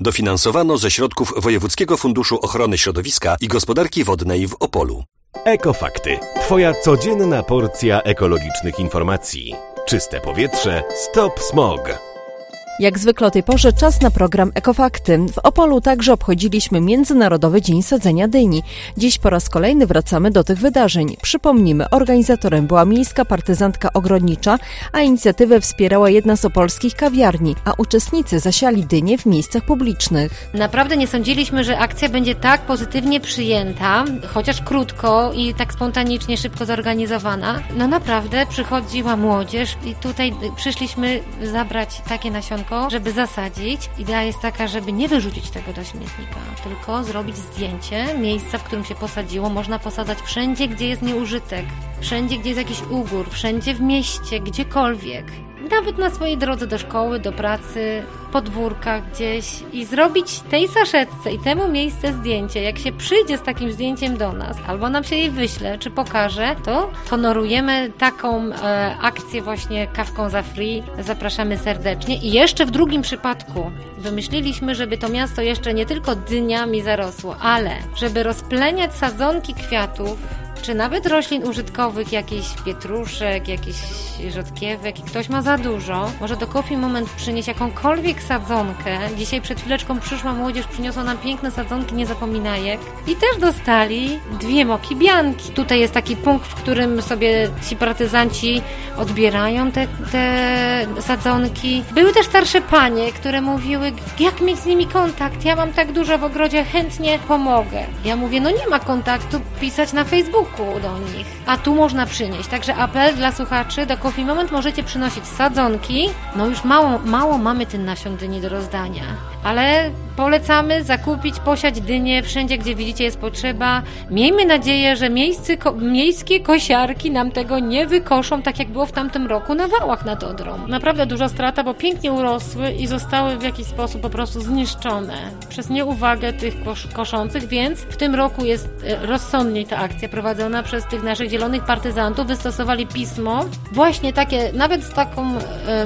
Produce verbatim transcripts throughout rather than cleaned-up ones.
Dofinansowano ze środków Wojewódzkiego Funduszu Ochrony Środowiska i Gospodarki Wodnej w Opolu. Ekofakty. Twoja codzienna porcja ekologicznych informacji. Czyste powietrze. Stop smog. Jak zwykle o tej porze czas na program Ekofakty. W Opolu także obchodziliśmy Międzynarodowy Dzień Sadzenia Dyni. Dziś po raz kolejny wracamy do tych wydarzeń. Przypomnijmy, organizatorem była Miejska Partyzantka Ogrodnicza, a inicjatywę wspierała jedna z opolskich kawiarni, a uczestnicy zasiali dynie w miejscach publicznych. Naprawdę nie sądziliśmy, że akcja będzie tak pozytywnie przyjęta, chociaż krótko i tak spontanicznie, szybko zorganizowana. No naprawdę przychodziła młodzież i tutaj przyszliśmy zabrać takie nasionko, żeby zasadzić. Idea jest taka, żeby nie wyrzucić tego do śmietnika, tylko zrobić zdjęcie miejsca, w którym się posadziło. Można posadzać wszędzie, gdzie jest nieużytek, wszędzie, gdzie jest jakiś ugór, wszędzie w mieście, gdziekolwiek. Nawet na swojej drodze do szkoły, do pracy, podwórkach gdzieś i zrobić tej saszetce i temu miejsce zdjęcie. Jak się przyjdzie z takim zdjęciem do nas, albo nam się jej wyśle, czy pokaże, to honorujemy taką e, akcję właśnie kawką za free. Zapraszamy serdecznie. I jeszcze w drugim przypadku wymyśliliśmy, żeby to miasto jeszcze nie tylko dyniami zarosło, ale żeby rozpleniać sadzonki kwiatów, czy nawet roślin użytkowych, jakichś pietruszek, jakichś rzodkiewek i ktoś ma za dużo, może do Coffee Moment przynieść jakąkolwiek sadzonkę. Dzisiaj przed chwileczką przyszła młodzież, przyniosła nam piękne sadzonki niezapominajek i też dostali dwie moki bianki. Tutaj jest taki punkt, w którym sobie ci partyzanci odbierają te, te sadzonki. Były też starsze panie, które mówiły, jak mieć z nimi kontakt, ja mam tak dużo w ogrodzie, chętnie pomogę. Ja mówię, no nie ma kontaktu, pisać na Facebooku do nich, a tu można przynieść. Także apel dla słuchaczy, do Coffee Moment możecie przynosić sadzonki. No już mało, mało mamy tych nasion dyni do rozdania, ale polecamy zakupić, posiać dynie wszędzie, gdzie widzicie jest potrzeba. Miejmy nadzieję, że miejscy, ko, miejskie kosiarki nam tego nie wykoszą, tak jak było w tamtym roku na wałach nad Odrą. Naprawdę duża strata, bo pięknie urosły i zostały w jakiś sposób po prostu zniszczone przez nieuwagę tych kos, koszących, więc w tym roku jest rozsądniej ta akcja prowadzona przez tych naszych zielonych partyzantów. Wystosowali pismo, właśnie takie, nawet z taką um,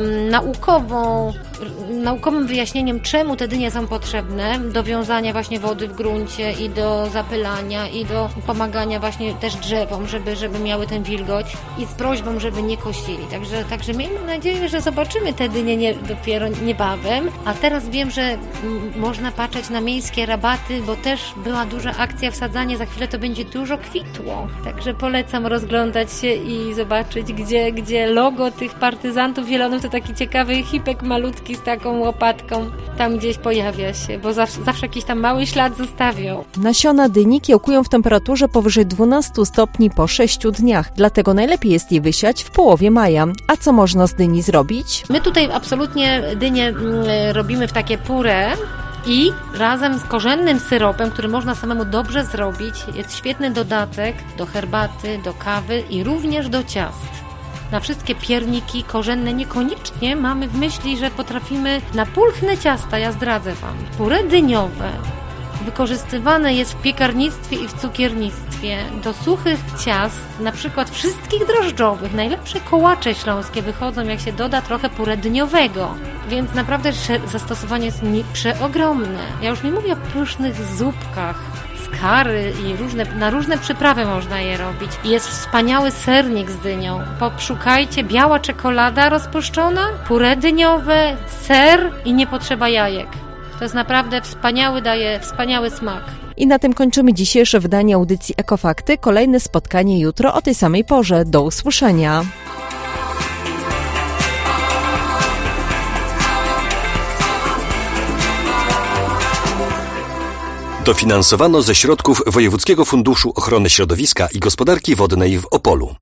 naukową, naukowym wyjaśnieniem, czemu te dynie są potrzebne do wiązania właśnie wody w gruncie i do zapylania i do pomagania właśnie też drzewom, żeby, żeby miały tę wilgoć i z prośbą, żeby nie kosili. Także, także miejmy nadzieję, że zobaczymy te dynie nie, dopiero niebawem, a teraz wiem, że m, można patrzeć na miejskie rabaty, bo też była duża akcja wsadzanie, za chwilę to będzie dużo kwitło. Także polecam rozglądać się i zobaczyć, gdzie, gdzie logo tych partyzantów zielonych to taki ciekawy hipek malutki z taką łopatką tam gdzieś pojawia się, bo zawsze, zawsze jakiś tam mały ślad zostawią. Nasiona dyni kiełkują w temperaturze powyżej dwunastu stopni po sześciu dniach, dlatego najlepiej jest je wysiać w połowie maja. A co można z dyni zrobić? My tutaj absolutnie dynie robimy w takie puree i razem z korzennym syropem, który można samemu dobrze zrobić, jest świetny dodatek do herbaty, do kawy i również do ciast. Na wszystkie pierniki korzenne niekoniecznie mamy w myśli, że potrafimy na pulchne ciasta, ja zdradzę Wam. Puree dyniowe wykorzystywane jest w piekarnictwie i w cukiernictwie do suchych ciast, na przykład wszystkich drożdżowych. Najlepsze kołacze śląskie wychodzą, jak się doda trochę puree dyniowego. Więc naprawdę zastosowanie jest przeogromne. Ja już nie mówię o pysznych zupkach, kary i różne, na różne przyprawy można je robić. I jest wspaniały sernik z dynią. Poszukajcie, biała czekolada rozpuszczona, puree dyniowe, ser i nie potrzeba jajek. To jest naprawdę wspaniały, daje wspaniały smak. I na tym kończymy dzisiejsze wydanie audycji Ekofakty. Kolejne spotkanie jutro o tej samej porze. Do usłyszenia. Dofinansowano ze środków Wojewódzkiego Funduszu Ochrony Środowiska i Gospodarki Wodnej w Opolu.